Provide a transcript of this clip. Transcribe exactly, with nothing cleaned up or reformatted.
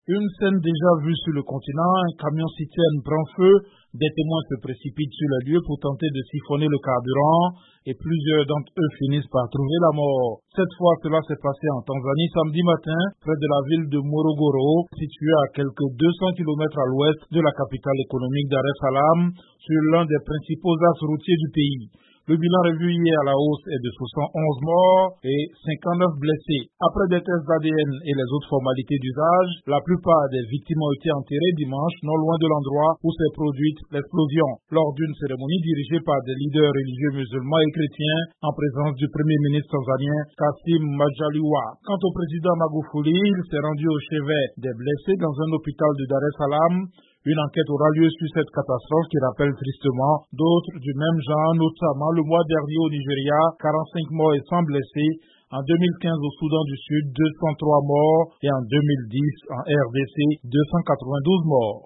Une scène déjà vue sur le continent, un camion-citerne prend feu, des témoins se précipitent sur le lieu pour tenter de siphonner le carburant et plusieurs d'entre eux finissent par trouver la mort. Cette fois, cela s'est passé en Tanzanie samedi matin, près de la ville de Morogoro, située à quelques deux cents kilomètres à l'ouest de la capitale économique Dar es Salaam, sur l'un des principaux axes routiers du pays. Le bilan revu hier à la hausse est de soixante et onze morts et cinquante-neuf blessés. Après des tests d'A D N et les autres formalités d'usage, la plupart des victimes ont été enterrées dimanche non loin de l'endroit où s'est produite l'explosion, lors d'une cérémonie dirigée par des leaders religieux musulmans et chrétiens en présence du premier ministre tanzanien Kassim Majaliwa. Quant au président Magufuli, il s'est rendu au chevet des blessés dans un hôpital de Dar es Salaam. Une enquête aura lieu sur cette catastrophe qui rappelle tristement d'autres du même genre, notamment le mois dernier au Nigeria, quarante-cinq morts et cent blessés, en deux mille quinze au Soudan du Sud, deux cent trois morts et en deux mille dix en R D C, deux cent quatre-vingt-douze morts.